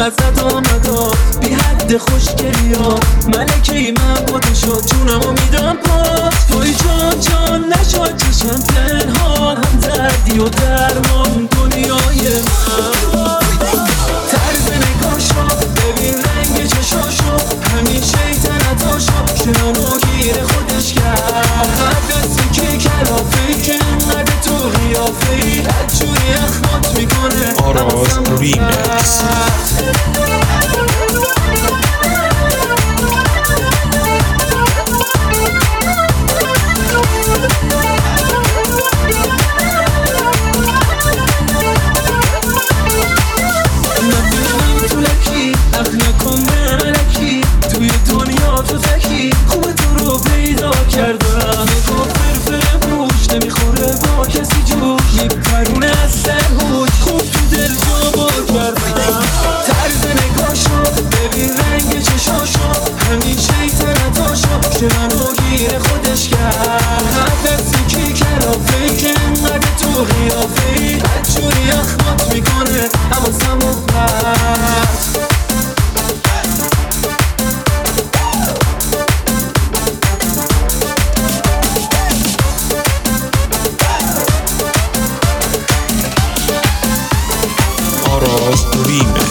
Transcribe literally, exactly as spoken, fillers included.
ازت آمداد بی حد خوشگلیات ملکه من بوده شد جونمو میدم پاس توی جان جان نشد چشم پنهان هم دردی و درمان دنیای من طرز نگاشو ببین رنگ چشاشو همین شیطنتاشو شنانو گیر خودش کرد هر دستی که کلافه که انقدر تو قیافه ای بدجوری اخمات میکنه آراز ریمیکس. منو گیر خودش کرد هر دستی که کلافه که انقدر تو قیافه ای بدجوری اخمات میکنه حواسمو پرت آراز ریمیکس.